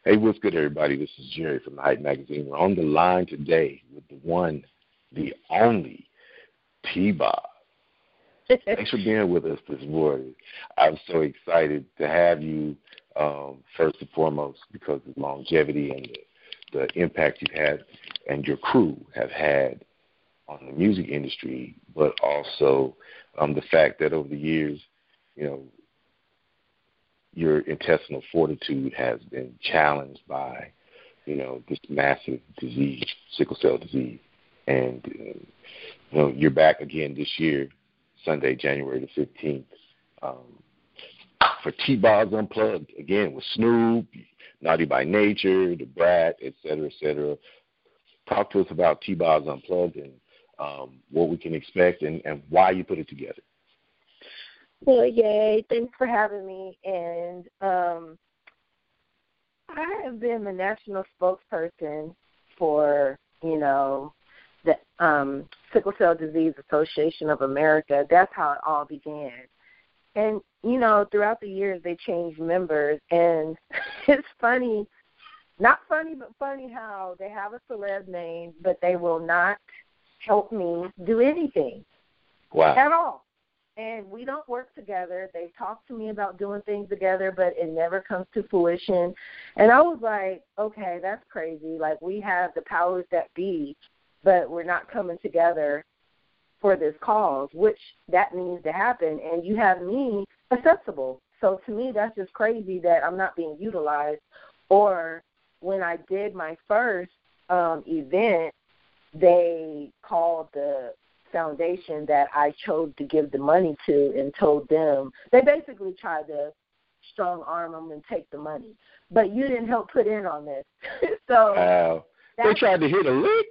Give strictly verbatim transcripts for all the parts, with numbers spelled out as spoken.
Hey, what's good, everybody? This is Jerry from the Hype Magazine. We're on the line today with the one, the only T-Boz. Thanks for being with us this morning. I'm so excited to have you, um, first and foremost, because of the longevity and the, the impact you've had and your crew have had on the music industry, but also um, the fact that over the years, you know, your intestinal fortitude has been challenged by, you know, this massive disease, sickle cell disease. And, uh, you know, you're back again this year, Sunday, January the fifteenth, um, for T-Boz Unplugged, again, with Snoop, Naughty by Nature, The Brat, et cetera, et cetera. Talk to us about T-Boz Unplugged and um, what we can expect and, and why you put it together. Well, yay. Thanks for having me. And um, I have been the national spokesperson for, you know, the um, Sickle Cell Disease Association of America. That's how it all began. And, you know, throughout the years, they changed members. And it's funny, not funny, but funny how they have a celeb name, but they will not help me do anything. Wow. At all. And we don't work together. They've talked to me about doing things together, but it never comes to fruition. And I was like, okay, that's crazy. Like, we have the powers that be, but we're not coming together for this cause, which that needs to happen. And you have me accessible. So to me, that's just crazy that I'm not being utilized. Or when I did my first um, event, they called the foundation that I chose to give the money to and told them, they basically tried to strong arm them and take the money. But you didn't help put in on this. So wow. They tried to hit a lick?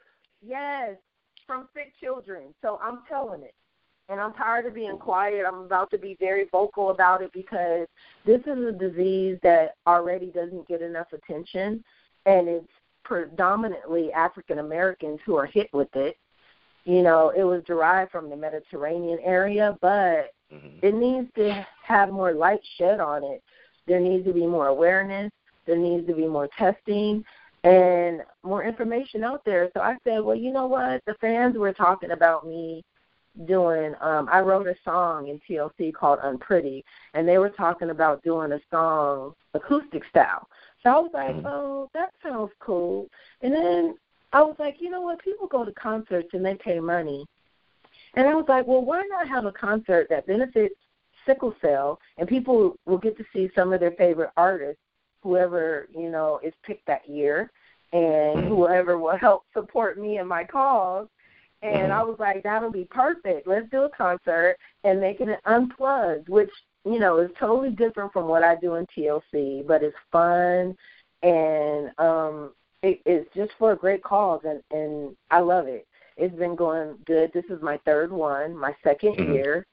Yes, from sick children. So I'm telling it. And I'm tired of being quiet. I'm about to be very vocal about it because this is a disease that already doesn't get enough attention, and it's predominantly African Americans who are hit with it. You know, it was derived from the Mediterranean area, but mm-hmm. it needs to have more light shed on it. There needs to be more awareness. There needs to be more testing and more information out there. So I said, well, you know what? The fans were talking about me doing, um, I wrote a song in T L C called Unpretty, and they were talking about doing a song acoustic style. So I was like, mm-hmm. oh, that sounds cool. And then I was like, you know what, people go to concerts and they pay money. And I was like, well, why not have a concert that benefits sickle cell and people will get to see some of their favorite artists, whoever, you know, is picked that year, and whoever will help support me in my cause. And I was like, that'll be perfect. Let's do a concert and make it an unplugged, which, you know, is totally different from what I do in T L C, but it's fun and, um, It, it's just for a great cause, and, and I love it. It's been going good. This is my third one, my second mm-hmm. year,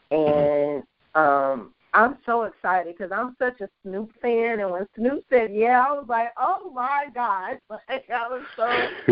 and um, I'm so excited because I'm such a Snoop fan, and when Snoop said yeah, I was like, oh, my God. Like, I was so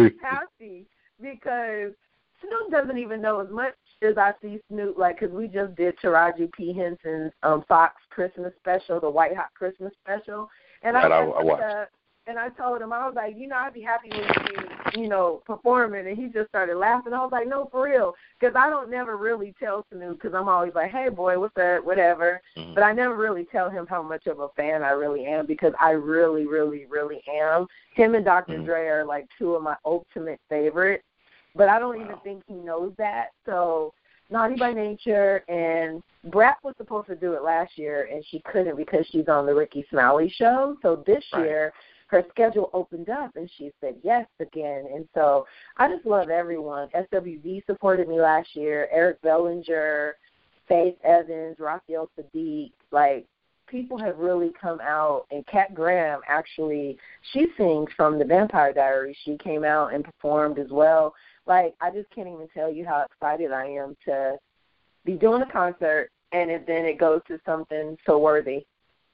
happy because Snoop doesn't even know as much as I see Snoop, like, because we just did Taraji P. Henson's um, Fox Christmas special, the White Hot Christmas special, and right, I, I, I watched. Uh, And I told him, I was like, you know, I'd be happy when you, you know, performing. And he just started laughing. I was like, no, for real. Because I don't never really tell Snoop because I'm always like, hey, boy, what's up, whatever. Mm-hmm. But I never really tell him how much of a fan I really am because I really, really, really am. Him and Doctor Mm-hmm. Dre are like two of my ultimate favorites. But I don't wow. even think he knows that. So Naughty by Nature and Brat was supposed to do it last year, and she couldn't because she's on the Ricky Smiley show. So this right. year, her schedule opened up, and she said yes again. And so I just love everyone. S W V supported me last year, Eric Bellinger, Faith Evans, Raphael Sadiq. Like, people have really come out. And Kat Graham, actually, she sings from The Vampire Diaries. She came out and performed as well. Like, I just can't even tell you how excited I am to be doing a concert, and it, then it goes to something so worthy.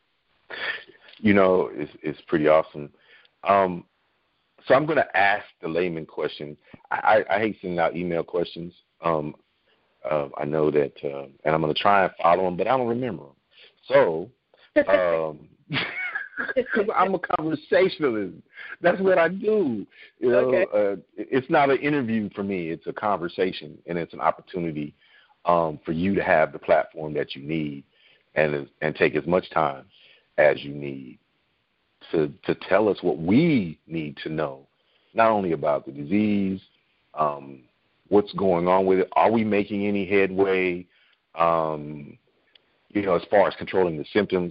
You know, it's, it's pretty awesome. Um, so I'm going to ask the layman question. I, I, I hate sending out email questions. Um, uh, I know that, uh, and I'm going to try and follow them, but I don't remember them. So, um, Because I'm a conversationalist. That's what I do. You know, okay. uh, it's not an interview for me. It's a conversation, and it's an opportunity um, for you to have the platform that you need and and take as much time as you need to to tell us what we need to know, not only about the disease, um, what's going on with it, are we making any headway, um, you know, as far as controlling the symptoms,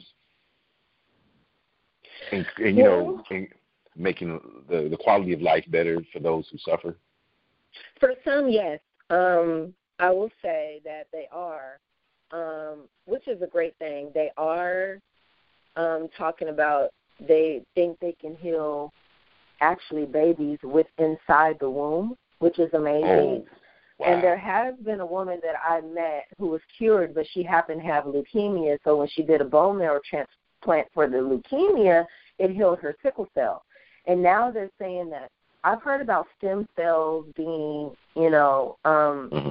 and, and you know, and making the, the quality of life better for those who suffer? For some, yes. Um, I will say that they are, um, which is a great thing. They are um, talking about they think they can heal actually babies with inside the womb, which is amazing. Oh, wow. And there has been a woman that I met who was cured, but she happened to have leukemia. So when she did a bone marrow transplant for the leukemia, it healed her sickle cell. And now they're saying that I've heard about stem cells being, you know, um, mm-hmm.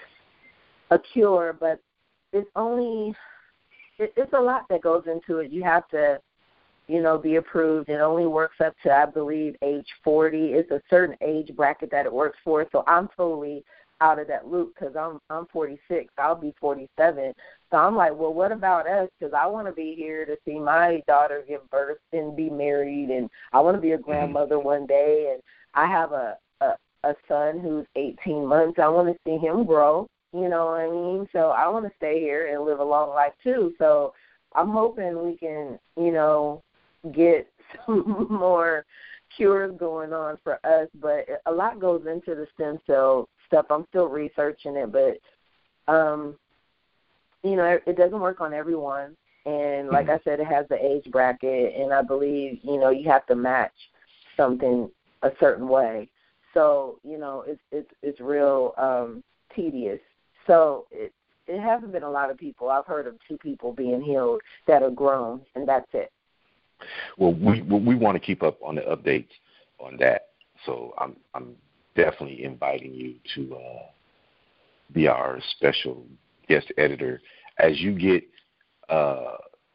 a cure, but it's only it, it's a lot that goes into it. You have to, you know, be approved. It only works up to, I believe, age forty. It's a certain age bracket that it works for. So I'm totally out of that loop because I'm I'm forty-six. I'll be forty-seven. So I'm like, well, what about us? Because I want to be here to see my daughter give birth and be married, and I want to be a grandmother one day. And I have a, a, a son who's eighteen months. I want to see him grow. You know what I mean? So I want to stay here and live a long life too. So I'm hoping we can, you know, get some more cures going on for us. But a lot goes into the stem cell stuff. I'm still researching it, but, um, you know, it doesn't work on everyone. And like I said, it has the age bracket, and I believe, you know, you have to match something a certain way. So, you know, it's it's it's real um, tedious. So it, it hasn't been a lot of people. I've heard of two people being healed that are grown, and that's it. Well, we we want to keep up on the updates on that. So I'm I'm definitely inviting you to uh, be our special guest editor as you get uh,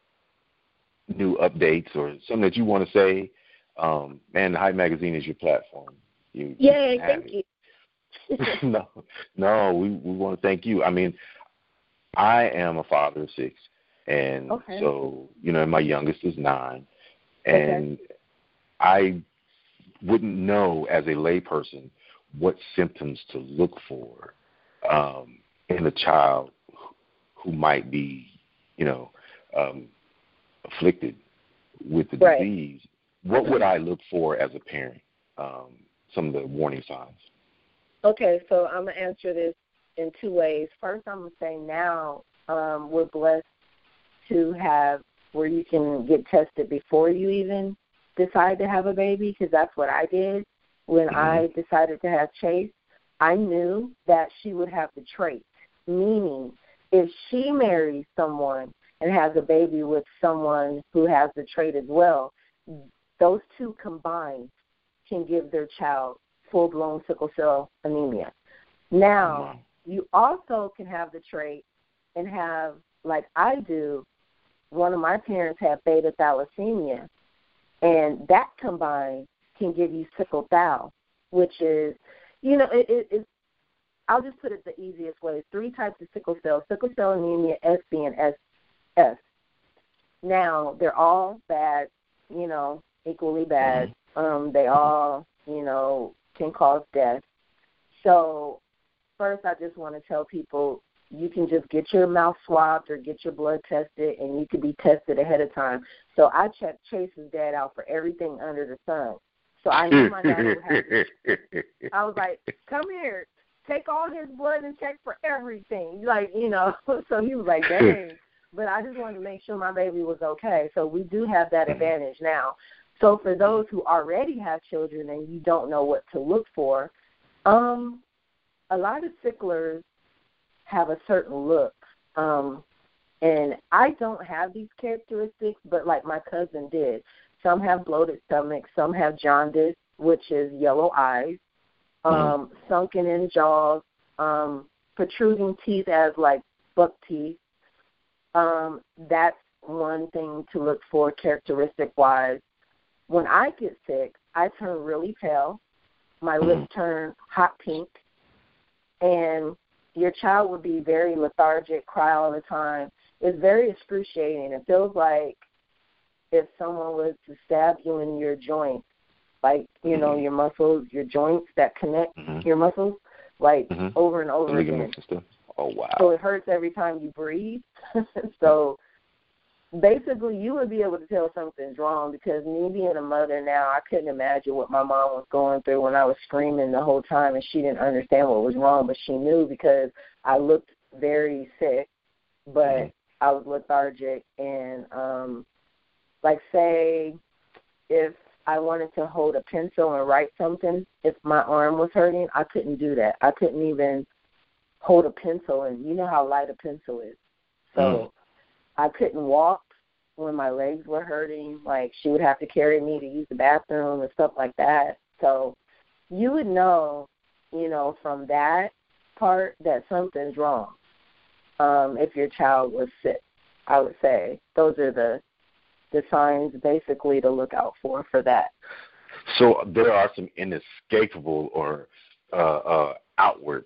new updates or something that you want to say. Um, man, the Hype Magazine is your platform. You, Yay, you thank you. no, no, we, we want to thank you. I mean, I am a father of six, and okay. so, you know, my youngest is nine, and okay. I wouldn't know as a layperson what symptoms to look for um, in a child who might be, you know, um, afflicted with the right. disease. What would I look for as a parent? Um, some of the warning signs. Okay, so I'm going to answer this in two ways. First, I'm going to say now um, we're blessed to have where you can get tested before you even decide to have a baby, because that's what I did. When mm-hmm. I decided to have Chase, I knew that she would have the trait, meaning if she marries someone and has a baby with someone who has the trait as well, those two combined can give their child full-blown sickle cell anemia. Now, you also can have the trait and have, like I do, one of my parents had beta thalassemia, and that combined can give you sickle thal, which is, you know, it, it, it's, I'll just put it the easiest way. Three types of sickle cell, sickle cell anemia, S B, and S S. Now, they're all bad, you know, equally bad. Um, they all, you know, can cause death. So first I just want to tell people you can just get your mouth swabbed or get your blood tested, and you can be tested ahead of time. So I checked Chase's dad out for everything under the sun. So I knew my dad would have this. I was like, come here, take all his blood and check for everything. Like, you know, so he was like, dang. But I just wanted to make sure my baby was okay. So we do have that advantage now. So for those who already have children and you don't know what to look for, um, a lot of sicklers have a certain look. Um, and I don't have these characteristics, but like my cousin did. Some have bloated stomachs, some have jaundice, which is yellow eyes, um, mm-hmm. sunken in jaws, um, protruding teeth as like buck teeth. Um, that's one thing to look for characteristic-wise. When I get sick, I turn really pale. My lips turn hot pink. And your child would be very lethargic, cry all the time. It's very excruciating. It feels like if someone was to stab you in your joints, like, you know, your muscles, your joints that connect mm-hmm. your muscles, like mm-hmm. over and over again. Oh, wow. So it hurts every time you breathe. So basically you would be able to tell something's wrong, because me being a mother now, I couldn't imagine what my mom was going through when I was screaming the whole time and she didn't understand what was wrong, but she knew because I looked very sick, but mm-hmm. I was lethargic. And, um, like, say if I wanted to hold a pencil and write something, if my arm was hurting, I couldn't do that. I couldn't even hold a pencil, and you know how light a pencil is. So mm. I couldn't walk when my legs were hurting. Like, she would have to carry me to use the bathroom and stuff like that. So you would know, you know, from that part that something's wrong um, if your child was sick, I would say. Those are the the signs basically to look out for for that. So there are some inescapable or uh, uh, outward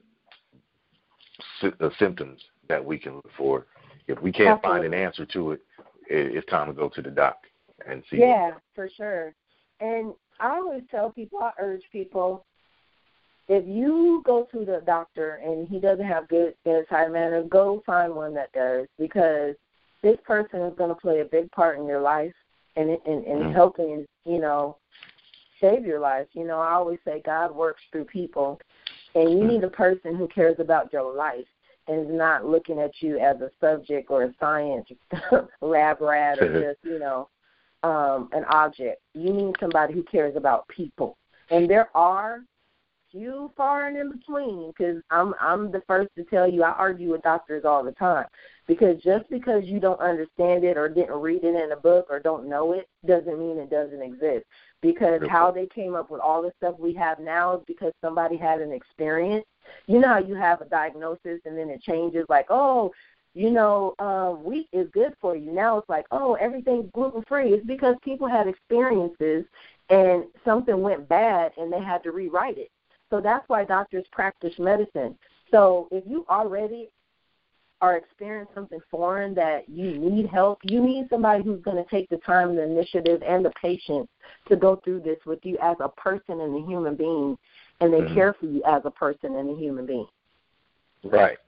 sy- uh, symptoms that we can look for. If we can't Absolutely. find an answer to it, it, it's time to go to the doc and see. Yeah, what. for sure. And I always tell people, I urge people, if you go to the doctor and he doesn't have good bedside manner, go find one that does, because this person is going to play a big part in your life and in, in, in mm-hmm. helping, you know, save your life. You know, I always say God works through people, and you mm-hmm. need a person who cares about your life and is not looking at you as a subject or a science lab rat or just, you know, um, an object. You need somebody who cares about people. And there are few far and in between, because I'm I'm the first to tell you, I argue with doctors all the time, because just because you don't understand it or didn't read it in a book or don't know it doesn't mean it doesn't exist. Because okay. how they came up with all the stuff we have now is because somebody had an experience. You know how you have a diagnosis and then it changes, like, oh, you know, uh, wheat is good for you. Now it's like, oh, everything's gluten-free. It's because people had experiences and something went bad and they had to rewrite it. So that's why doctors practice medicine. So if you already are experiencing something foreign that you need help, you need somebody who's going to take the time, the initiative, and the patience to go through this with you as a person and a human being, and they mm-hmm. care for you as a person and a human being. Right.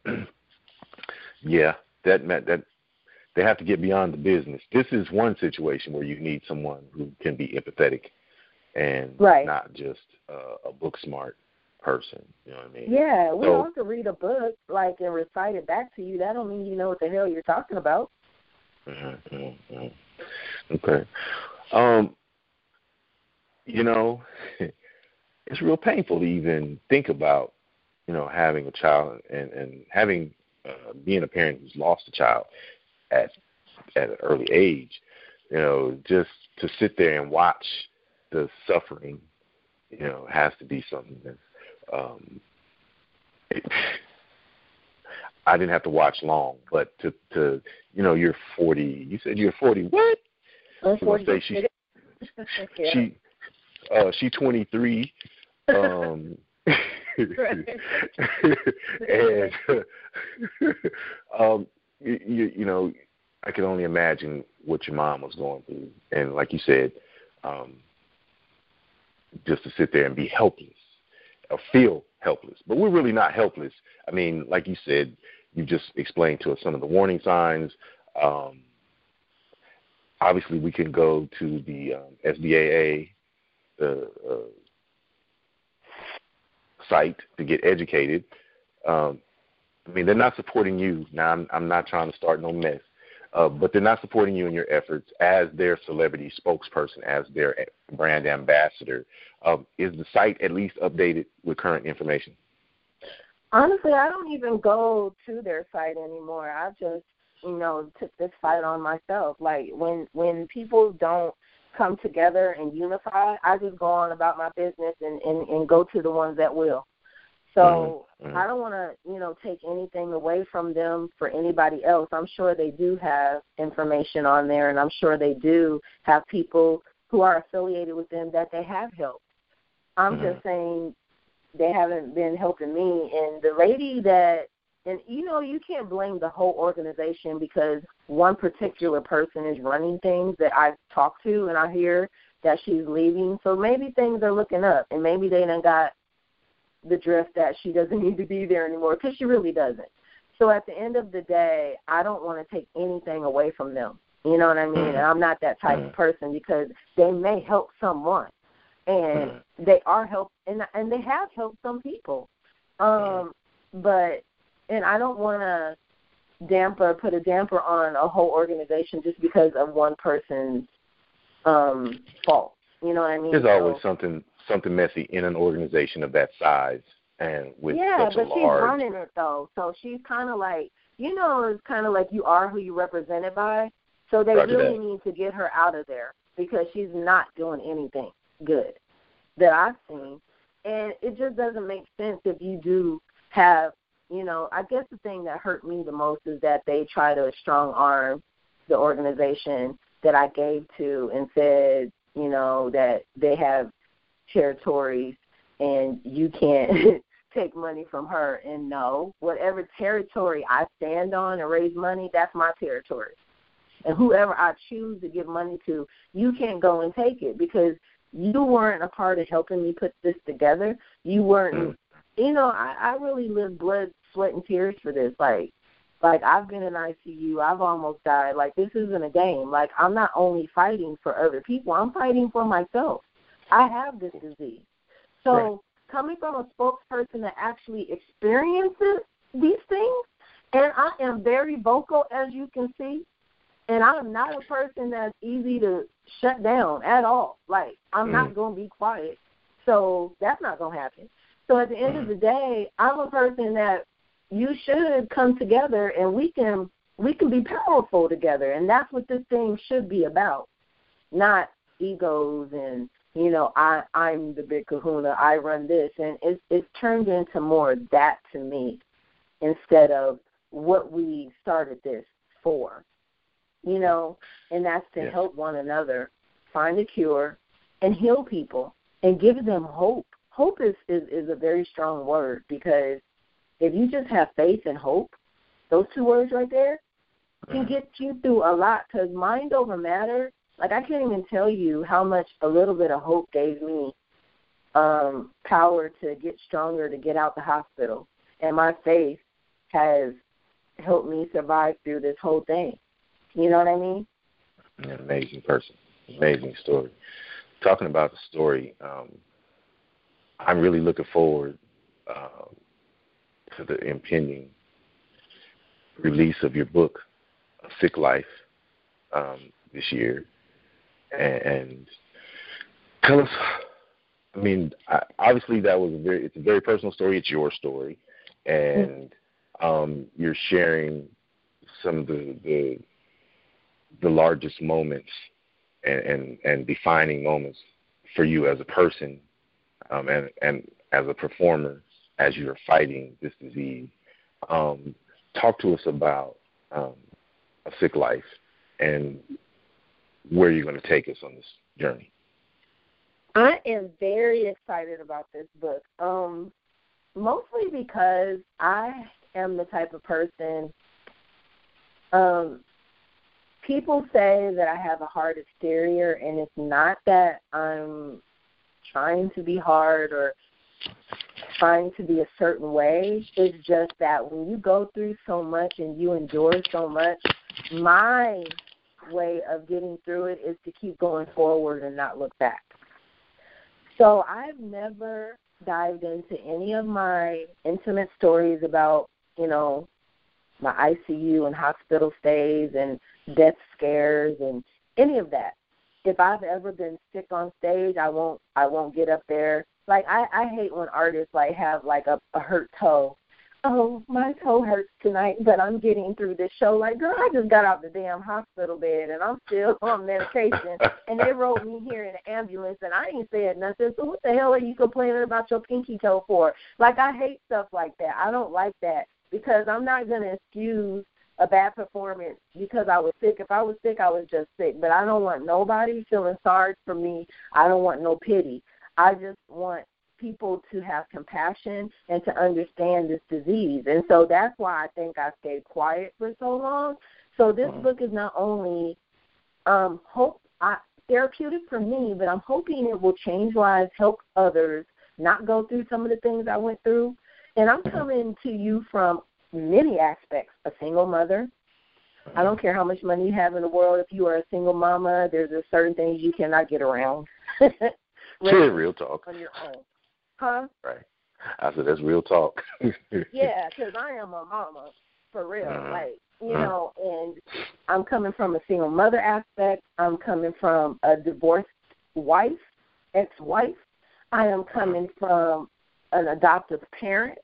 Yeah, that meant that they have to get beyond the business. This is one situation where you need someone who can be empathetic and right. not just uh, a book smart person. You know what I mean? Yeah, we so, all could read a book, like, and recite it back to you. That don't mean you know what the hell you're talking about. Mm-hmm, mm-hmm. Okay. Um, you know, it's real painful to even think about, you know, having a child and, and having, uh, being a parent who's lost a child at at an early age. You know, just to sit there and watch the suffering, you know, has to be something that um, it, I didn't have to watch long, but to, to you know, you're forty. You said you're forty. What? I'm forty. Say she, yeah. she, uh, she twenty-three. Um, and um, you, you, you know, I can only imagine what your mom was going through, and like you said, um, just to sit there and be helpless or feel helpless. But we're really not helpless. I mean, like you said, you just explained to us some of the warning signs. Um, obviously, we can go to the um, S B A A the uh, site to get educated. Um, I mean, they're not supporting you. Now, I'm, I'm not trying to start no mess. Uh, but they're not supporting you in your efforts as their celebrity spokesperson, as their brand ambassador. Um, is the site at least updated with current information? Honestly, I don't even go to their site anymore. I just, you know, took this fight on myself. Like, when when people don't come together and unify, I just go on about my business and, and, and go to the ones that will. So mm-hmm. I don't want to, you know, take anything away from them for anybody else. I'm sure they do have information on there, and I'm sure they do have people who are affiliated with them that they have helped. I'm mm-hmm. just saying they haven't been helping me. And the lady that, and, you know, you can't blame the whole organization because one particular person is running things that I've talked to, and I hear that she's leaving. So maybe things are looking up, and maybe they done got the drift that she doesn't need to be there anymore, because she really doesn't. So at the end of the day, I don't want to take anything away from them. You know what I mean? And I'm not that type of person, because they may help someone. And they are help, and and they have helped some people, um, but and I don't want to damper put a damper on a whole organization just because of one person's um, fault. You know what I mean? There's always so, something something messy in an organization of that size and with yeah, such but a she's large. running it though, so she's kind of like, you know, it's kind of like you are who you're represented by. So they Roger really that. need to get her out of there, because she's not doing anything good that I've seen. And it just doesn't make sense if you do have, you know, I guess the thing that hurt me the most is that they try to strong arm the organization that I gave to and said, you know, that they have territories and you can't take money from her. And no, whatever territory I stand on and raise money, that's my territory. And whoever I choose to give money to, you can't go and take it, because you weren't a part of helping me put this together. You weren't, mm. you know, I, I really lived blood, sweat, and tears for this. Like, like I've been in I C U. I've almost died. Like, this isn't a game. Like, I'm not only fighting for other people. I'm fighting for myself. I have this disease. So right. coming from a spokesperson that actually experiences these things, and I am very vocal, as you can see, and I'm not a person that's easy to shut down at all. Like, I'm mm. not going to be quiet. So that's not going to happen. So at the end mm. of the day, I'm a person that you should come together and we can we can be powerful together. And that's what this thing should be about, not egos and, you know, I, I'm the big kahuna, I run this. And it's, it's turned into more that to me instead of what we started this for. You know, and that's to yes. help one another find a cure and heal people and give them hope. Hope is, is, is a very strong word, because if you just have faith and hope, those two words right there can get you through a lot, because mind over matter, like I can't even tell you how much a little bit of hope gave me um, power to get stronger, to get out the hospital. And my faith has helped me survive through this whole thing. You know what I mean? An amazing person. Amazing story. Talking about the story, um, I'm really looking forward uh, to the impending release of your book, A Sick Life, um, this year. And, and tell us, I mean, I, obviously that was a very, it's a very personal story. It's your story. And um, you're sharing some of the, the the largest moments and, and, and defining moments for you as a person um, and, and as a performer as you are fighting this disease. Um, talk to us about um, A Sick Life and where you're going to take us on this journey. I am very excited about this book, um, mostly because I am the type of person um, people say that I have a hard exterior, and it's not that I'm trying to be hard or trying to be a certain way. It's just that when you go through so much and you endure so much, my way of getting through it is to keep going forward and not look back. So I've never dived into any of my intimate stories about, you know, my I C U and hospital stays and death scares and any of that. If I've ever been sick on stage, I won't I won't get up there. Like I, I hate when artists like have like a, a hurt toe oh, my toe hurts tonight, but I'm getting through this show. Like, girl, I just got out the damn hospital bed, and I'm still on medication, and they wrote me here in the ambulance, and I ain't said nothing. So what the hell are you complaining about your pinky toe for? Like, I hate stuff like that. I don't like that because I'm not going to excuse a bad performance because I was sick. If I was sick, I was just sick. But I don't want nobody feeling sorry for me. I don't want no pity. I just want people to have compassion and to understand this disease. And so that's why I think I stayed quiet for so long. So this mm-hmm. book is not only um, hope I, therapeutic for me, but I'm hoping it will change lives, help others not go through some of the things I went through. And I'm coming to you from many aspects. A single mother. I don't care how much money you have in the world. If you are a single mama, there's a certain things you cannot get around. Really, real talk. On your own. Huh? Right. I said, that's real talk. Yeah, because I am a mama, for real. Uh, like, you uh, know, and I'm coming from a single mother aspect. I'm coming from a divorced wife, ex-wife. I am coming from an adoptive parent.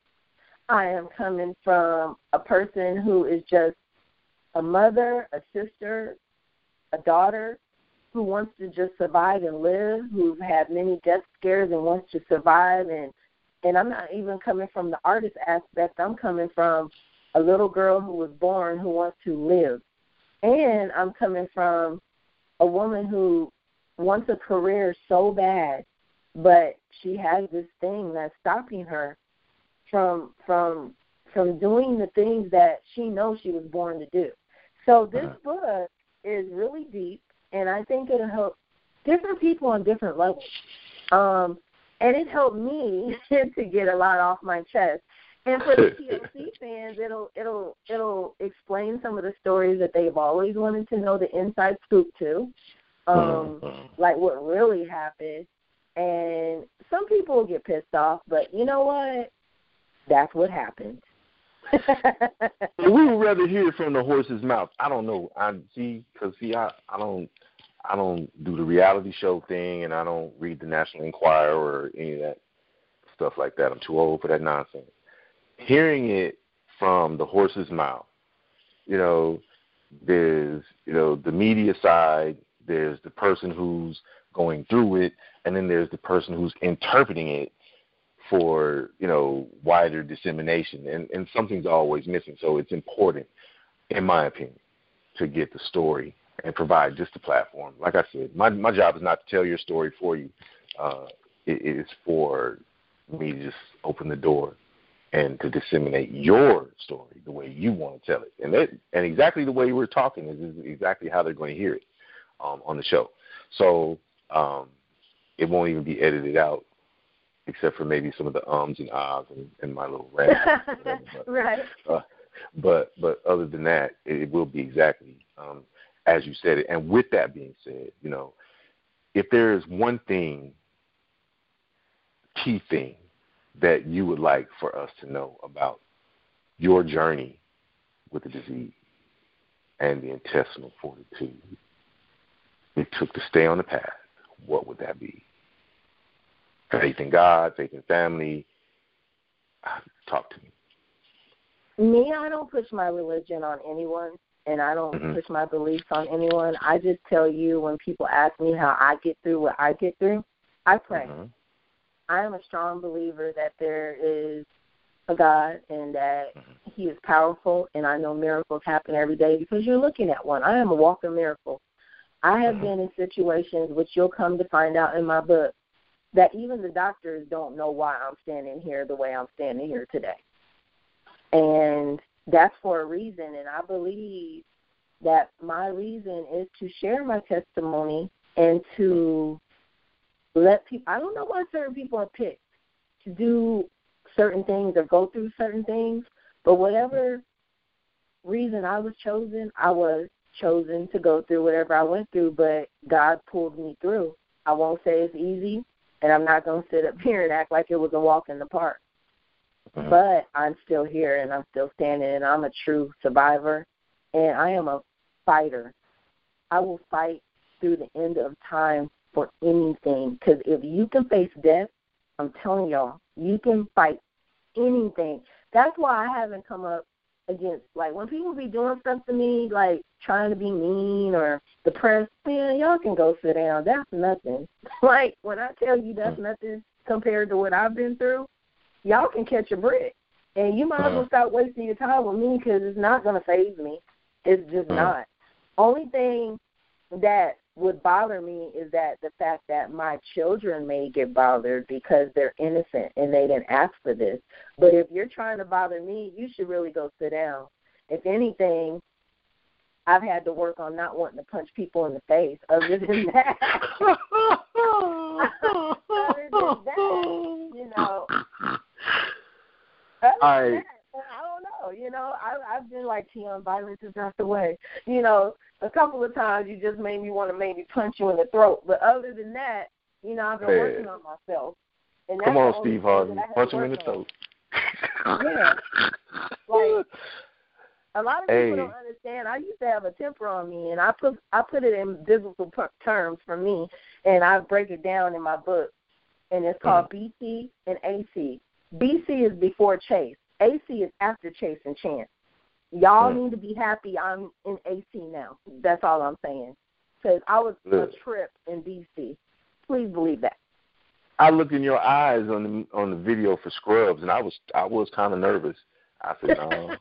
I am coming from a person who is just a mother, a sister, a daughter, who wants to just survive and live, who's had many death scares and wants to survive. And, and I'm not even coming from the artist aspect. I'm coming from a little girl who was born who wants to live. And I'm coming from a woman who wants a career so bad, but she has this thing that's stopping her from from from doing the things that she knows she was born to do. So this book is really deep, and I think it'll help different people on different levels. Um, and it helped me to get a lot off my chest. And for the T L C fans, it'll it'll it'll explain some of the stories that they've always wanted to know, the inside scoop too, um, like what really happened. And some people will get pissed off, but you know what? That's what happened. We would rather hear it from the horse's mouth. I don't know. I see, cause see, I, I don't, I don't do the reality show thing, and I don't read the National Enquirer or any of that stuff like that. I'm too old for that nonsense. Hearing it from the horse's mouth, you know, there's, you know, the media side. There's the person who's going through it, and then there's the person who's interpreting it for, you know, wider dissemination, and, and something's always missing. So it's important, in my opinion, to get the story and provide just a platform. Like I said, my my job is not to tell your story for you. Uh, it is for me to just open the door and to disseminate your story the way you want to tell it. And that, and exactly the way we're talking is, is exactly how they're going to hear it um, on the show. So um, it won't even be edited out, except for maybe some of the ums and ahs and, and my little rant. but, right. Uh, but but other than that, it, it will be exactly um, as you said it. And with that being said, you know, if there is one thing, key thing, that you would like for us to know about your journey with the disease and the intestinal fortitude it took to stay on the path, what would that be? Faith in God, faith in family. Talk to me. Me, I don't push my religion on anyone, and I don't mm-hmm. push my beliefs on anyone. I just tell you when people ask me how I get through what I get through, I pray. Mm-hmm. I am a strong believer that there is a God and that mm-hmm. he is powerful, and I know miracles happen every day because you're looking at one. I am a walking miracle. I have mm-hmm. been in situations, which you'll come to find out in my book, that even the doctors don't know why I'm standing here the way I'm standing here today. And that's for a reason, and I believe that my reason is to share my testimony and to let people, I don't know why certain people are picked to do certain things or go through certain things, but whatever reason I was chosen, I was chosen to go through whatever I went through, but God pulled me through. I won't say it's easy, and I'm not going to sit up here and act like it was a walk in the park. Mm-hmm. But I'm still here, and I'm still standing, and I'm a true survivor, and I am a fighter. I will fight through the end of time for anything, because if you can face death, I'm telling y'all, you can fight anything. that's why I haven't come up against, like, when people be doing stuff to me, like trying to be mean or depressed, man, y'all can go sit down. That's nothing. Like, when I tell you that's nothing compared to what I've been through, y'all can catch a break. And you might as well stop wasting your time with me because it's not going to faze me. It's just mm. not. Only thing that would bother me is that the fact that my children may get bothered because they're innocent and they didn't ask for this. But if you're trying to bother me, you should really go sit down. If anything, I've had to work on not wanting to punch people in the face. Other than that, other than that, you know, other I, than that, I don't know. You know, I, I've been like, Tion, violence is not the way. You know, a couple of times you just made me want to maybe punch you in the throat. But other than that, you know, I've been man. working on myself. And that's Come on, Steve Harvey. Punch him in the throat. Yeah. Like, a lot of hey. people don't understand. I used to have a temper on me, and I put I put it in biblical terms for me, and I break it down in my book. And it's called mm-hmm. B C and A C. B C is before chase. A C is after chase and chance. Y'all mm. need to be happy I'm in A C now. That's all I'm saying. Because I was Look. a trip in B C. Please believe that. I looked in your eyes on the on the video for Scrubs, and I was I was kind of nervous. I said, no,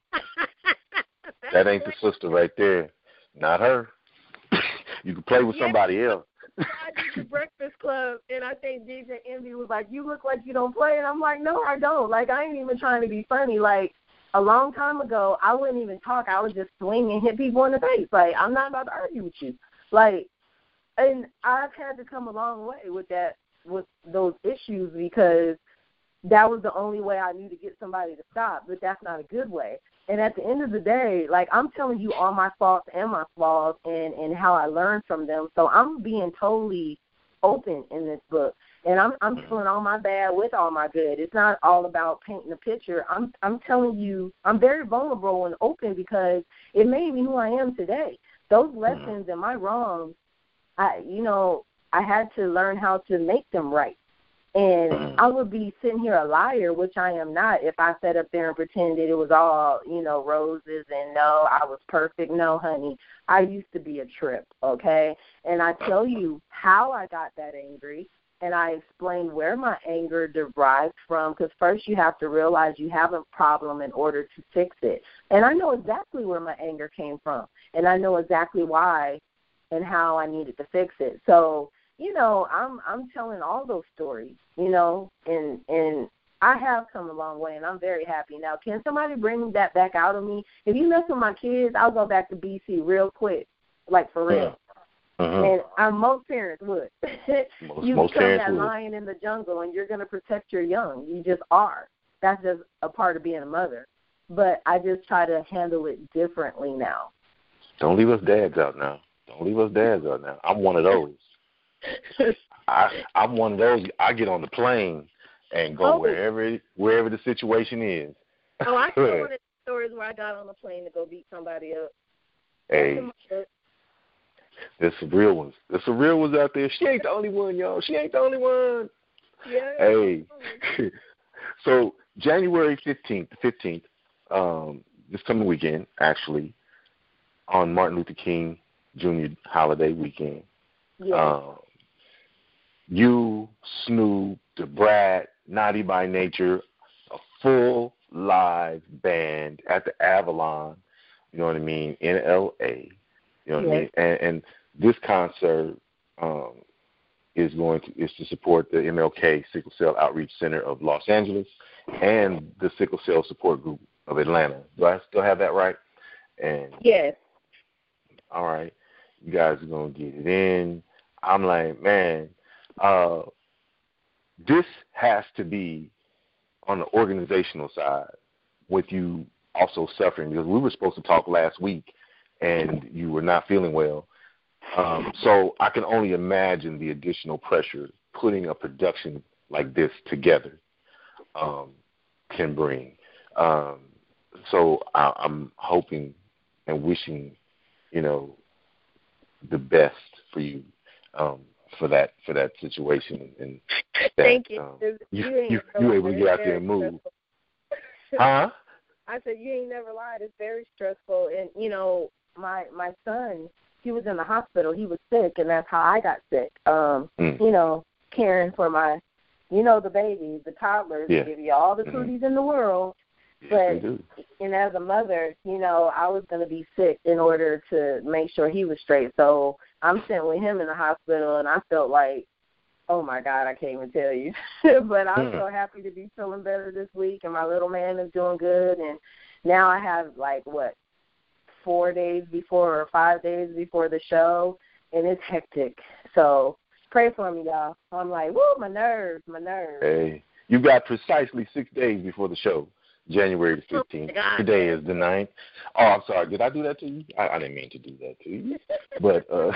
that ain't the sister right there. Not her. You can play with yeah. somebody else. I did the Breakfast Club, and I think D J Envy was like, you look like you don't play. And I'm like, no, I don't. Like, I ain't even trying to be funny. Like, a long time ago, I wouldn't even talk. I would just swing and hit people in the face. Like, I'm not about to argue with you. Like, and I've had to come a long way with that, with those issues, because that was the only way I knew to get somebody to stop, but that's not a good way. And at the end of the day, like, I'm telling you all my faults and my flaws and, and how I learned from them. So I'm being totally open in this book. And I'm I'm feeling all my bad with all my good. It's not all about painting a picture. I'm I'm telling you, I'm very vulnerable and open because it made me who I am today. Those lessons and my wrongs, I you know, I had to learn how to make them right. And I would be sitting here a liar, which I am not, if I sat up there and pretended it was all, you know, roses and no, I was perfect. No, honey, I used to be a trip, okay? And I tell you how I got that angry, and I explained where my anger derived from, because first you have to realize you have a problem in order to fix it. And I know exactly where my anger came from, and I know exactly why and how I needed to fix it. So, you know, I'm I'm telling all those stories, you know, and and I have come a long way, and I'm very happy. Now, can somebody bring that back out of me? If you mess with my kids, I'll go back to B C real quick, like for real. Uh-huh. And uh, most parents would. most, you most become parents that would. lion in the jungle, and you're going to protect your young. You just are. That's just a part of being a mother. But I just try to handle it differently now. Don't leave us dads out now. Don't leave us dads out now. I'm one of those. I, I'm one of those. I get on the plane and go oh. wherever wherever the situation is. Oh, I saw one of the stories where I got on the plane to go beat somebody up. Hey, there's some real ones. There's some real ones out there. She ain't the only one, y'all. She ain't the only one. Yeah. Hey. So January fifteenth, fifteenth, um, this coming weekend, actually, on Martin Luther King Junior holiday weekend. Yeah. Um, you, Snoop, Da Brat, Naughty by Nature, a full live band at the Avalon, you know what I mean, in L A, you know what yes. I mean, and, and this concert um, is going to is to support the M L K Sickle Cell Outreach Center of Los Angeles and the Sickle Cell Support Group of Atlanta. Do I still have that right? And yes. All right, you guys are gonna get it in. I'm like, man. Uh, this has to be on the organizational side with you also suffering, because we were supposed to talk last week and you were not feeling well. Um, so I can only imagine the additional pressure putting a production like this together um, can bring. Um, so I, I'm hoping and wishing, you know, the best for you. Um, for that for that situation, and that, thank you. Um, you you you, you able to get out there and move, huh? I said, you ain't never lied. It's very stressful. And, you know, my my son, he was in the hospital. He was sick, and that's how I got sick. Um, mm. You know, caring for my, you know, the babies, the toddlers, yeah. give you all the mm-hmm. cooties in the world. Yes, but, and as a mother, you know, I was going to be sick in order to make sure he was straight. So I'm sitting with him in the hospital, and I felt like, oh, my God, I can't even tell you. But I'm mm. so happy to be feeling better this week, and my little man is doing good. And now I have, like, what, four days before or five days before the show, and it's hectic. So pray for me, y'all. I'm like, woo, my nerves, my nerves. Hey, you got precisely six days before the show, January the fifteenth. Oh, today is the ninth. Oh, I'm sorry. Did I do that to you? I, I didn't mean to do that to you. But, uh.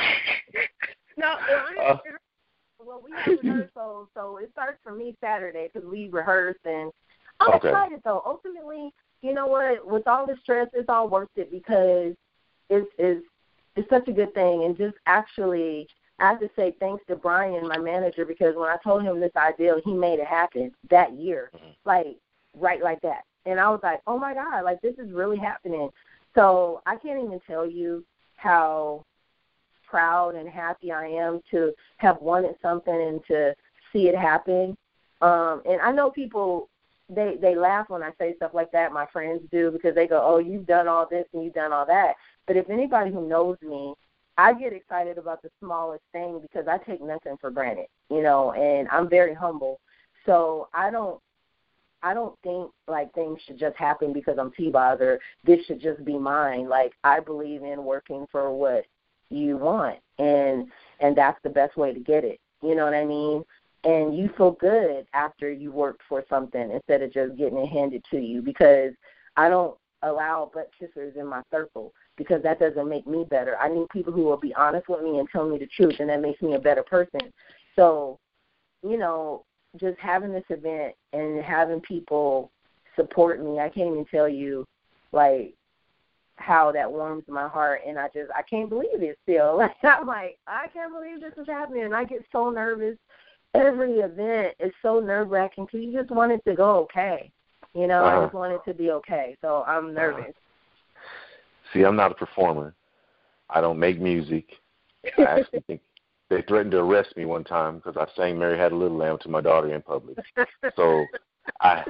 no, well, uh, well, we have rehearsal, so it starts for me Saturday because we rehearse, and I'm okay. excited, though. Ultimately, you know what? With all the stress, it's all worth it because it's, it's, it's such a good thing. And just actually, I have to say thanks to Brian, my manager, because when I told him this idea, he made it happen that year, mm-hmm. like right like that. And I was like, oh, my God, like this is really happening. So I can't even tell you how proud and happy I am to have wanted something and to see it happen. Um, and I know people, they, they laugh when I say stuff like that, my friends do, because they go, oh, you've done all this and you've done all that. But if anybody who knows me, I get excited about the smallest thing because I take nothing for granted, you know, and I'm very humble. So I don't, I don't think, like, things should just happen because I'm T-Boz or this should just be mine. Like, I believe in working for what you want, and and that's the best way to get it. You know what I mean? And you feel good after you worked for something instead of just getting it handed to you, because I don't allow butt kissers in my circle because that doesn't make me better. I need people who will be honest with me and tell me the truth, and that makes me a better person. So, you know, just having this event and having people support me, I can't even tell you, like, how that warms my heart, and I just, I can't believe it still. Like, I'm like, I can't believe this is happening, and I get so nervous. Every event is so nerve-wracking because you just want it to go okay. You know, uh-huh. I just want it to be okay, so I'm nervous. Uh-huh. See, I'm not a performer. I don't make music. I actually think they threatened to arrest me one time because I sang Mary Had a Little Lamb to my daughter in public. So I,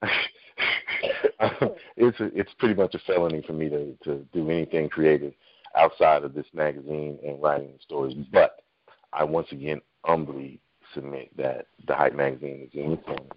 it's a, it's pretty much a felony for me to, to do anything creative outside of this magazine and writing the stories. But I once again humbly submit that the Hype magazine is in your hands.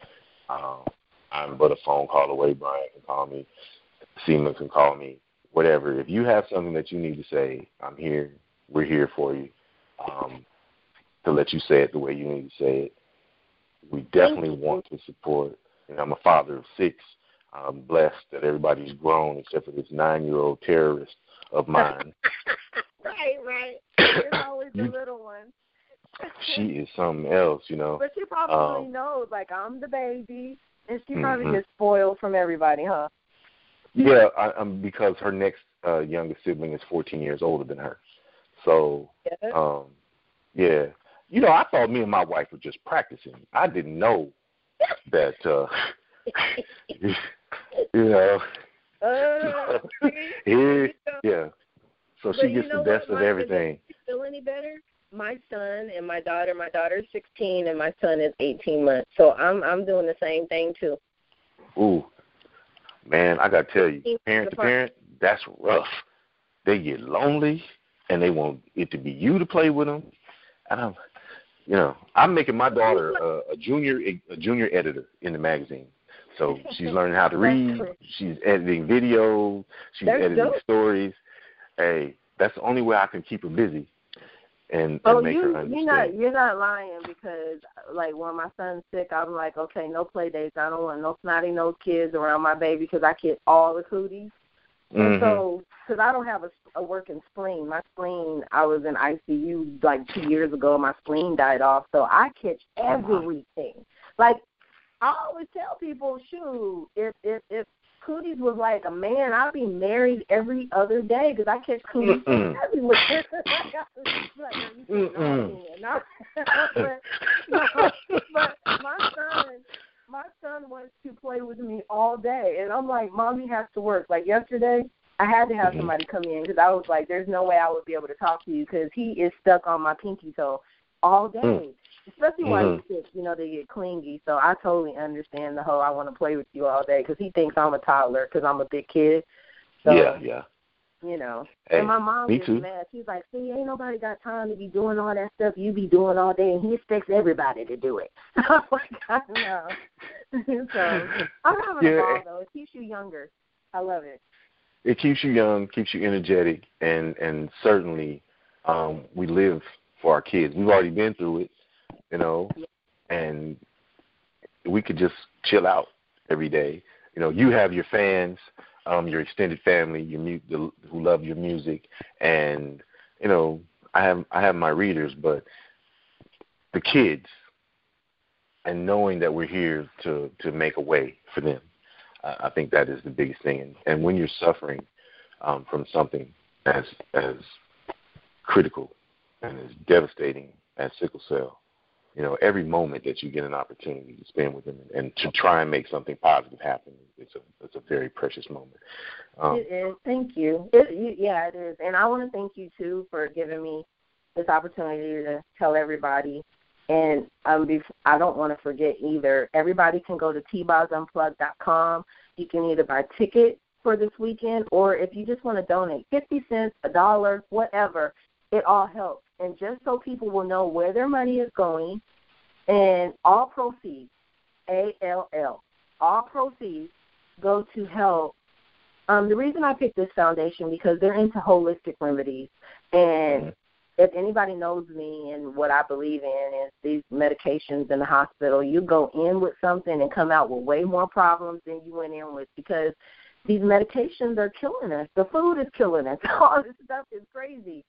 Um, I'm but a phone call away. Brian can call me. Seema can call me. Whatever. If you have something that you need to say, I'm here. We're here for you. Um, to let you say it the way you need to say it. We definitely want to support. And I'm a father of six. I'm blessed that everybody's grown except for this nine-year-old terrorist of mine. Right, right. There's always the little one. She is something else, you know. But she probably um, knows, like, I'm the baby, and she probably mm-hmm. gets spoiled from everybody, huh? Yeah, I, um, because her next uh, youngest sibling is fourteen years older than her. So, yeah. um, yeah. You know, I thought me and my wife were just practicing. I didn't know that, uh, you know. Uh, yeah, yeah. So she gets the best of everything. Does she feel any better? My son and my daughter, my daughter's sixteen and my son is eighteen months. So I'm I'm doing the same thing, too. Ooh. Man, I got to tell you, parent to parent, that's rough. They get lonely, and they want it to be you to play with them. And I'm, you know, I'm making my daughter a, a junior a junior editor in the magazine. So she's learning how to read. She's editing video. She's that's editing dope. stories. Hey, that's the only way I can keep her busy and, oh, and make you, her understand. You're not, you're not lying because, like, when my son's sick, I'm like, okay, no play dates. I don't want no snotty nose kids around my baby because I get all the cooties. Mm-hmm. And so, because I don't have a, a working spleen. My spleen, I was in I C U like two years ago. My spleen died off, so I catch everything. Like, I always tell people, shoot, if if if cooties was like a man, I'd be married every other day because I catch cooties everywhere. but, but my son, my son wants to play with with me all day. And I'm like, Mommy has to work. Like yesterday, I had to have mm-hmm. somebody come in because I was like, there's no way I would be able to talk to you because he is stuck on my pinky toe all day. Mm. Especially mm-hmm. while he's sick, you know, they get clingy. So I totally understand the whole I want to play with you all day because he thinks I'm a toddler because I'm a big kid. So, yeah, yeah. You know. Hey, and my mom me gets too. mad. She's like, see, ain't nobody got time to be doing all that stuff you be doing all day, and he expects everybody to do it. I'm like, I know. So I'm having yeah. a ball, though. It keeps you younger. I love it. It keeps you young, keeps you energetic, and, and certainly um, we live for our kids. We've already been through it, you know, yeah. and we could just chill out every day. You know, you have your fans, um, your extended family, your mu- the, who love your music, and you know, I have I have my readers, but the kids, and knowing that we're here to, to make a way for them, uh, I think that is the biggest thing. And, and when you're suffering um, from something as as critical and as devastating as sickle cell, you know, every moment that you get an opportunity to spend with them and to try and make something positive happen, it's a it's a very precious moment. Um, it is. Thank you. It, you. Yeah, it is. And I want to thank you, too, for giving me this opportunity to tell everybody. And um, I don't want to forget either. Everybody can go to t boz unplugged dot com. You can either buy a ticket for this weekend, or if you just want to donate fifty cents, a dollar, whatever, it all helps. And just so people will know where their money is going, and all proceeds, A L L, all proceeds go to help. Um, the reason I picked this foundation, because they're into holistic remedies. And mm-hmm. if anybody knows me and what I believe in is these medications in the hospital, you go in with something and come out with way more problems than you went in with, because these medications are killing us. The food is killing us. All this stuff is crazy.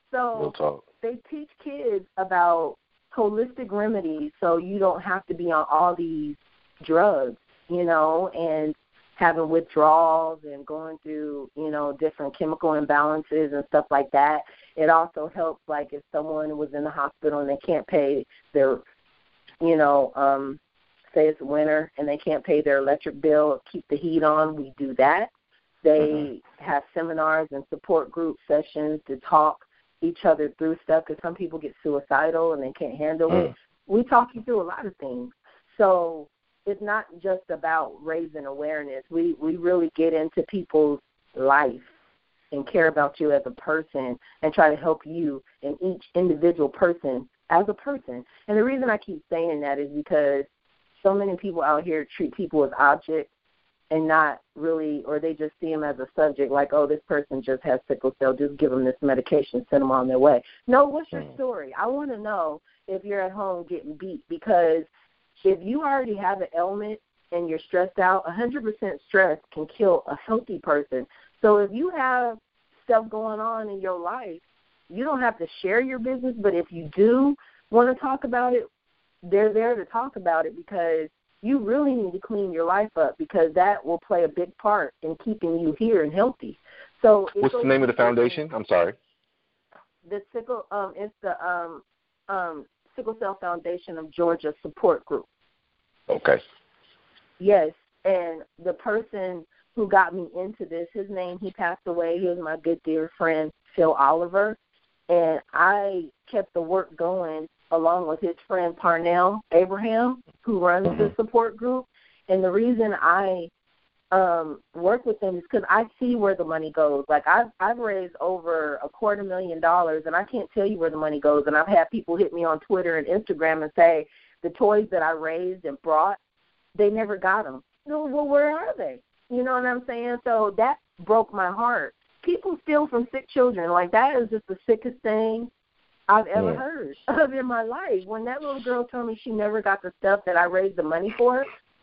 So they teach kids about holistic remedies so you don't have to be on all these drugs, you know, and having withdrawals and going through, you know, different chemical imbalances and stuff like that. It also helps, like, if someone was in the hospital and they can't pay their, you know, um, say it's winter and they can't pay their electric bill or keep the heat on, we do that. They mm-hmm. have seminars and support group sessions to talk each other through stuff, because some people get suicidal and they can't handle mm. it. We talk you through a lot of things. So it's not just about raising awareness. We we really get into people's life and care about you as a person and try to help you and each individual person as a person. And the reason I keep saying that is because so many people out here treat people as objects and not really, or they just see them as a subject, like, oh, this person just has sickle cell, just give them this medication, send them on their way. No, what's your story? I want to know if you're at home getting beat, because if you already have an ailment and you're stressed out, one hundred percent stress can kill a healthy person. So if you have stuff going on in your life, you don't have to share your business, but if you do want to talk about it, they're there to talk about it, because you really need to clean your life up, because that will play a big part in keeping you here and healthy. So what's the name of the foundation? I'm sorry. The sickle, um, it's the um, um, Sickle Cell Foundation of Georgia Support Group. Okay. Yes, and the person who got me into this, his name, he passed away. He was my good dear friend, Phil Oliver, and I kept the work going along with his friend Parnell Abraham, who runs mm-hmm. the support group. And the reason I um, work with them is because I see where the money goes. Like, I've, I've raised over a quarter million dollars, and I can't tell you where the money goes. And I've had people hit me on Twitter and Instagram and say, the toys that I raised and brought, they never got them. No, well, where are they? You know what I'm saying? So that broke my heart. People steal from sick children. Like, that is just the sickest thing I've ever yeah. heard of in my life. When that little girl told me she never got the stuff that I raised the money for,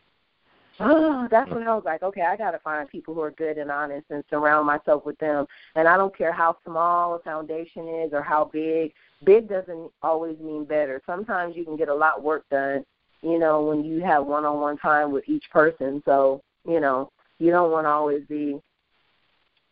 oh, that's when I was like, okay, I got to find people who are good and honest and surround myself with them. And I don't care how small a foundation is or how big. Big doesn't always mean better. Sometimes you can get a lot of work done, you know, when you have one-on-one time with each person. So, you know, you don't want to always be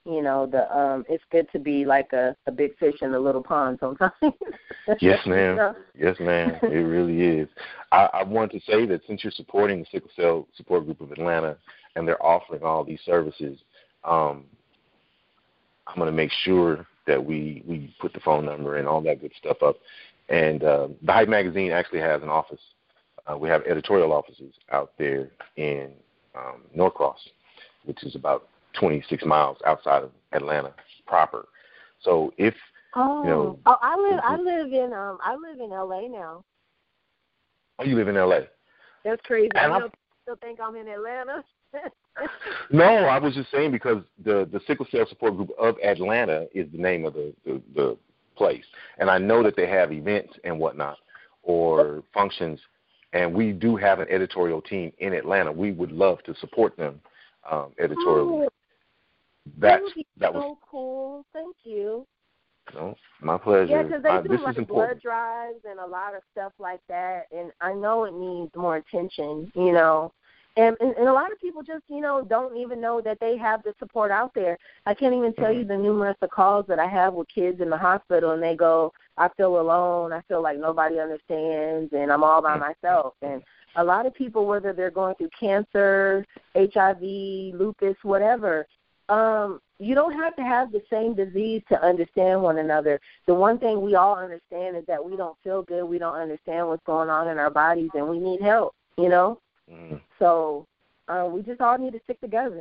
You know, the um, it's good to be like a, a big fish in a little pond sometimes. Yes, ma'am. You know? Yes, ma'am. It really is. I, I want to say that since you're supporting the Sickle Cell Support Group of Atlanta and they're offering all these services, um, I'm going to make sure that we, we put the phone number and all that good stuff up. And uh, the Hype Magazine actually has an office. Uh, we have editorial offices out there in um, Norcross, which is about twenty-six miles outside of Atlanta proper. So if oh, you know, oh, I live, I live in, um, I live in L A now. Oh, you live in L A? That's crazy. And I know people think I'm in Atlanta. No, I was just saying because the the Sickle Cell Support Group of Atlanta is the name of the, the, the place, and I know that they have events and whatnot or functions, and we do have an editorial team in Atlanta. We would love to support them um, editorially. Oh, That's that would be that so was cool. Thank you. no, my pleasure. Yeah, because they uh, do this like is important. blood drives and a lot of stuff like that, and I know it needs more attention, you know. And, and, and a lot of people just, you know, don't even know that they have the support out there. I can't even tell you the numerous of calls that I have with kids in the hospital, and they go, I feel alone, I feel like nobody understands, and I'm all by myself. And a lot of people, whether they're going through cancer, H I V, lupus, whatever, um, you don't have to have the same disease to understand one another. The one thing we all understand is that we don't feel good, we don't understand what's going on in our bodies, and we need help, you know? Mm. So uh, we just all need to stick together.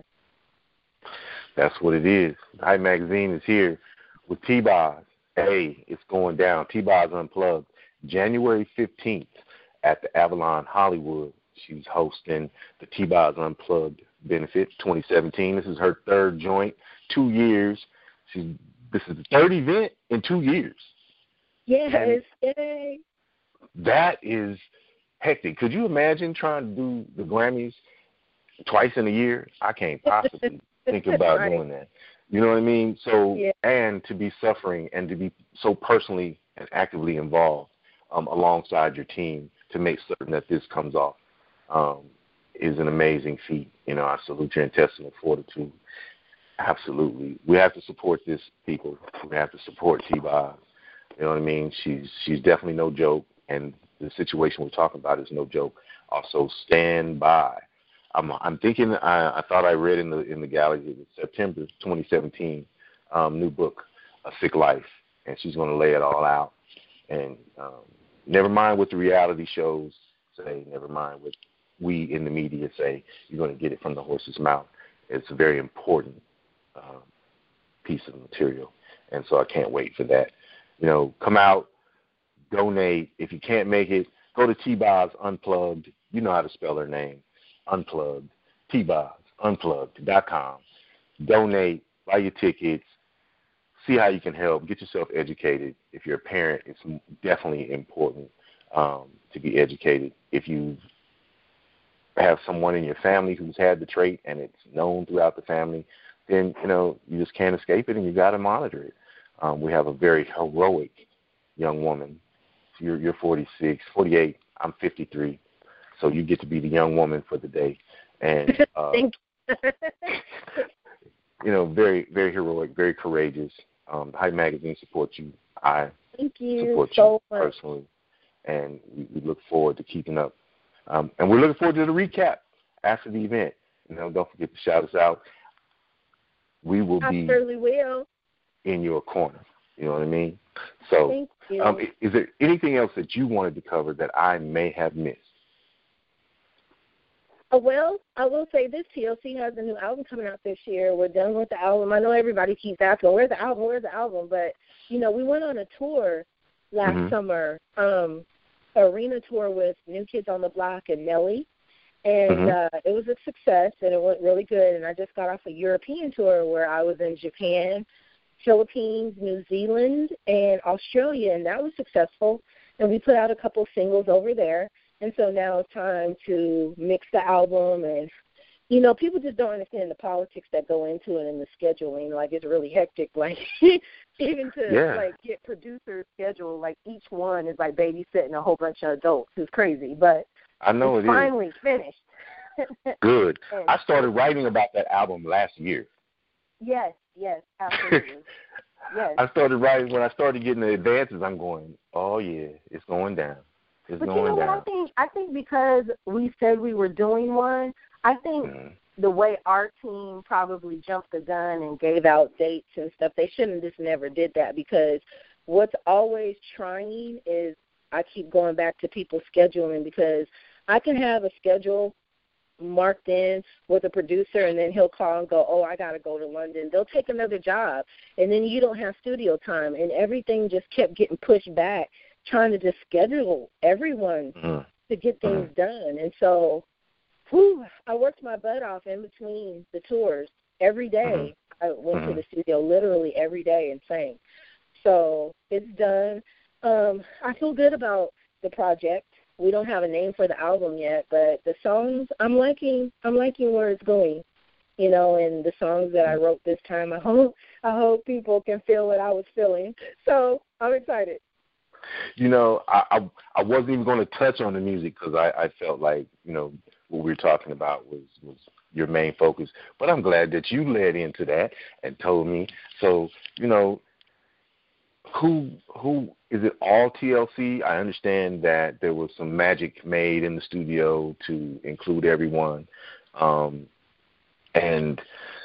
That's what it is. Hype Magazine is here with T-Boz. Hey, it's going down. T-Boz Unplugged, January fifteenth at the Avalon Hollywood. She's hosting the T-Boz Unplugged benefit twenty seventeen. This is her third joint, two years. She's, this is the third event in two years. Yes, yay. That is hectic. Could you imagine trying to do the Grammys twice in a year? I can't possibly think about right. doing that. You know what I mean? So, yeah. and to be suffering and to be so personally and actively involved um, alongside your team to make certain that this comes off um, is an amazing feat. You know, I salute your intestinal fortitude. Absolutely. We have to support this, people. We have to support T-Boz. You know what I mean? She's she's definitely no joke, and the situation we're talking about is no joke. Also, stand by. I'm I'm thinking. I, I thought I read in the in the gallery it was September twenty seventeen, um, new book, A Sick Life, and she's going to lay it all out. And um, never mind what the reality shows say. Never mind what we in the media say. You're going to get it from the horse's mouth. It's a very important um, piece of material, and so I can't wait for that. You know, come out, donate. If you can't make it, go to T-Boz Unplugged. You know how to spell her name. Unplugged. T-Boz Unplugged dot com. Donate. Buy your tickets. See how you can help. Get yourself educated. If you're a parent, it's definitely important um, to be educated. If you have someone in your family who's had the trait and it's known throughout the family, then, you know, you just can't escape it and you got to monitor it. Um, we have a very heroic young woman. You're, you're forty-six, forty-eight, I'm fifty-three. So you get to be the young woman for the day. And, uh, Thank you. you know, very, very heroic, very courageous. Um, the Hype Magazine supports you. I Thank you support so you much. personally. And we, we look forward to keeping up. Um, and we're looking forward to the recap after the event. You know, don't forget to shout us out. We will I be certainly will. in your corner. You know what I mean? So, Thank you. Um, is there anything else that you wanted to cover that I may have missed? Oh, well, I will say this, T L C has a new album coming out this year. We're done with the album. I know everybody keeps asking, where's the album, where's the album? But, you know, we went on a tour last mm-hmm. summer, um, arena tour with New Kids on the Block and Nelly. And mm-hmm. uh, it was a success, and it went really good. And I just got off a European tour where I was in Japan, Philippines, New Zealand, and Australia, and that was successful. And we put out a couple singles over there. And so now it's time to mix the album. And, you know, people just don't understand the politics that go into it and the scheduling. Like, it's really hectic. Like, even to, yeah. like, get producers scheduled, like, each one is, like, babysitting a whole bunch of adults. It's crazy. But I know it's it finally is. finished. Good. And I started writing about that album last year. Yes, Yes, absolutely. Yes. I started writing when I started getting the advances. I'm going, oh yeah, it's going down. It's but going you know down. what I think? I think because we said we were doing one, I think mm. the way our team probably jumped the gun and gave out dates and stuff, they shouldn't just never did that, because what's always trying is I keep going back to people scheduling, because I can have a schedule marked in with a producer, and then he'll call and go, oh, I got to go to London. They'll take another job, and then you don't have studio time, and everything just kept getting pushed back, trying to just schedule everyone mm. to get things mm. done. And so whew, I worked my butt off in between the tours. Every day mm-hmm. I went mm-hmm. to the studio literally every day and sang. So it's done. Um, I feel good about the project. We don't have a name for the album yet, but the songs, I'm liking I'm liking where it's going, you know, and the songs that I wrote this time, I hope I hope people can feel what I was feeling. So I'm excited. You know, I I, I wasn't even going to touch on the music, because I, I felt like, you know, what we were talking about was, was your main focus. But I'm glad that you led into that and told me. So, you know, Who who is it? All T L C? I understand that there was some magic made in the studio to include everyone, um, and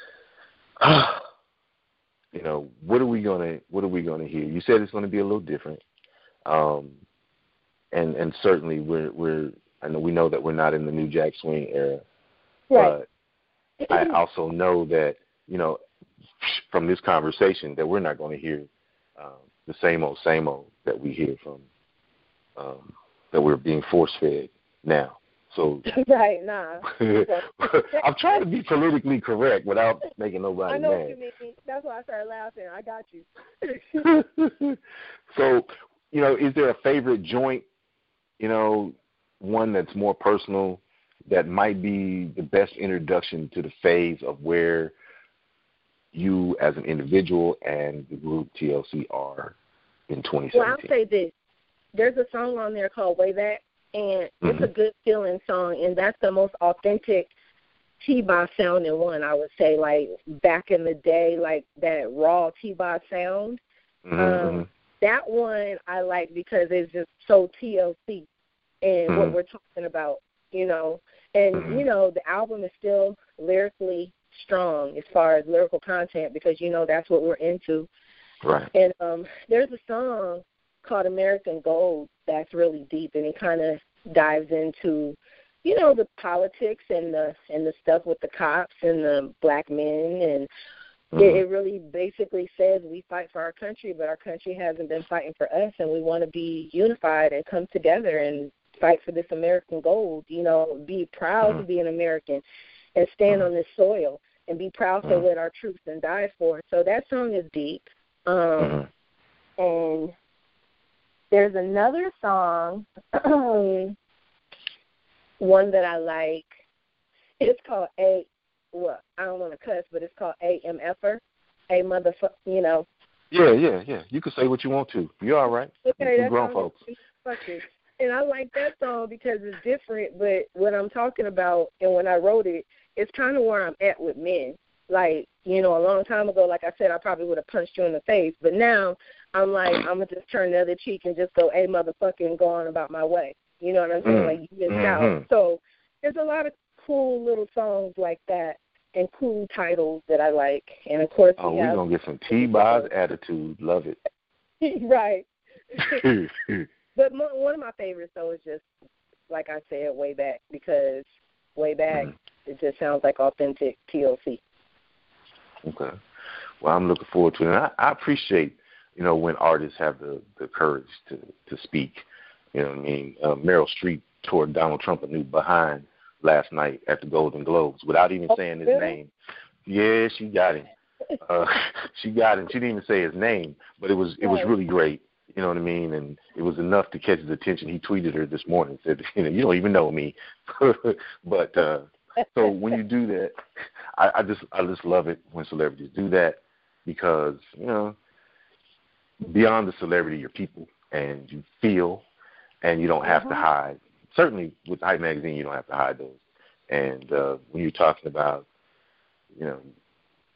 uh, you know, what are we gonna what are we gonna hear? You said it's gonna be a little different, um, and and certainly we're we're I know we know that we're not in the New Jack Swing era, right. But I also know that, you know, from this conversation that we're not going to hear um, the same old, same old that we hear from, um, that we're being force-fed now. So right, nah. I'm trying to be politically correct without making nobody I know mad. what you mean. That's why I started laughing. I got you. So, you know, is there a favorite joint, you know, one that's more personal that might be the best introduction to the phase of where you as an individual and the group T L C are in twenty seventeen? Well, I'll say this. There's a song on there called Way Back, and mm-hmm. it's a good feeling song, and that's the most authentic T-Boz sounding one, I would say, like back in the day, like that raw T-Boz sound. Mm-hmm. Um, that one I like because it's just so T L C and mm-hmm. what we're talking about, you know. And, mm-hmm. you know, the album is still lyrically strong as far as lyrical content because, you know, that's what we're into. Right. And um, there's a song called American Gold that's really deep, and it kind of dives into, you know, the politics and the and the stuff with the cops and the black men, and mm-hmm. it, it really basically says we fight for our country, but our country hasn't been fighting for us, and we want to be unified and come together and fight for this American gold, you know, be proud mm-hmm. to be an American and stand mm-hmm. on this soil and be proud mm-hmm. to let our troops and die for. So that song is deep. Um, mm-hmm. And there's another song, one that I like. It's called A, well, I don't want to cuss, but it's called A M F-er, A motherfucker, you know. Yeah, yeah, yeah. You can say what you want to. You're all right. Okay, You're grown folks. And I like that song because it's different, but what I'm talking about and when I wrote it, it's kind of where I'm at with men. Like, you know, a long time ago, like I said, I probably would have punched you in the face. But now I'm like, I'm going to just turn the other cheek and just go, hey, motherfucker, and go on about my way. You know what I'm saying? Mm-hmm. Like, you missed mm-hmm. out. So there's a lot of cool little songs like that and cool titles that I like. And, of course, oh, we we're going to get some T-Boz attitude. Love it. Right. But one of my favorites, though, is just, like I said, Way Back, because Way Back, mm-hmm. it just sounds like authentic T L C. Okay. Well, I'm looking forward to it. And I, I appreciate, you know, when artists have the, the courage to, to speak. You know what I mean? Uh, Meryl Streep tore Donald Trump a new behind last night at the Golden Globes without even oh, saying his really? name. Yeah, she got him. Uh, she got him. She didn't even say his name, but it was it was really great. You know what I mean? And it was enough to catch his attention. He tweeted her this morning, said, you know, you don't even know me. But uh, so when you do that, I, I just I just love it when celebrities do that because, you know, beyond the celebrity, you're people and you feel and you don't have mm-hmm. to hide. Certainly with Hype Magazine, you don't have to hide those. And uh, when you're talking about, you know,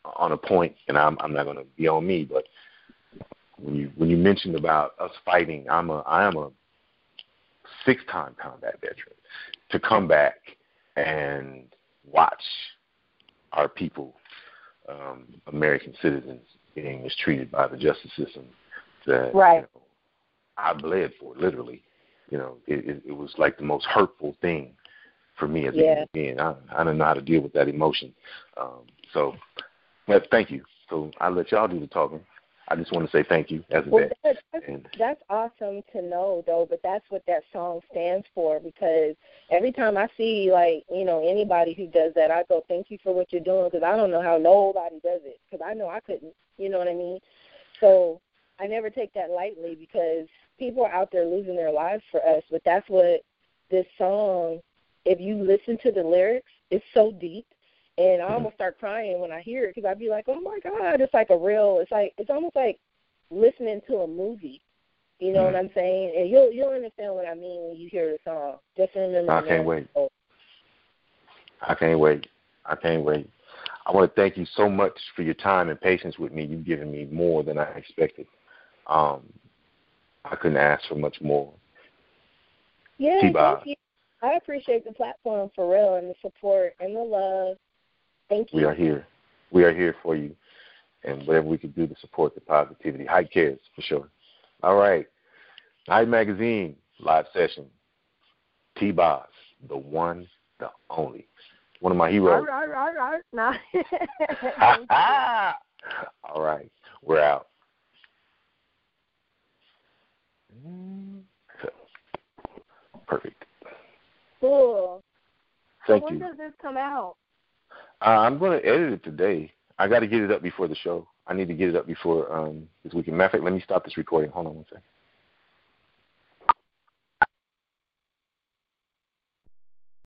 on a point, and I'm I'm not going to be on me, but when you when you mentioned about us fighting, I'm a I am a six-time combat veteran. To come back and watch our people, um, American citizens, being mistreated by the justice system, that right. you know, I bled for, literally. You know, it, it, it was like the most hurtful thing for me as a yeah. human being. I, I don't know how to deal with that emotion. Um, so, but thank you. So I'll let y'all do the talking. I just want to say thank you as a well, vet. That's, that's, and, that's awesome to know, though, but that's what that song stands for, because every time I see, like, you know, anybody who does that, I go, thank you for what you're doing, because I don't know how nobody does it, because I know I couldn't, you know what I mean? So I never take that lightly, because people are out there losing their lives for us, but that's what this song, if you listen to the lyrics, it's so deep. And I almost start crying when I hear it, because I'd be like, oh, my God, it's like a real, it's like, it's almost like listening to a movie. You know mm-hmm. what I'm saying? And you'll you'll understand what I mean when you hear the song. Just remember. I can't wait. I can't wait. I can't wait. I want to thank you so much for your time and patience with me. You've given me more than I expected. Um, I couldn't ask for much more. Yeah, thank you. I appreciate the platform for real, and the support and the love. Thank you. We are here. We are here for you, and whatever we can do to support the positivity. Hype cares, for sure. All right. Hype Magazine, live session. T-Boz, the one, the only. One of my heroes. All right, all right, all right. No. All right. We're out. Perfect. Cool. Thank so when you. When does this come out? Uh, I'm going to edit it today. I got to get it up before the show. I need to get it up before um, this weekend. Matter of fact, let me stop this recording. Hold on one second.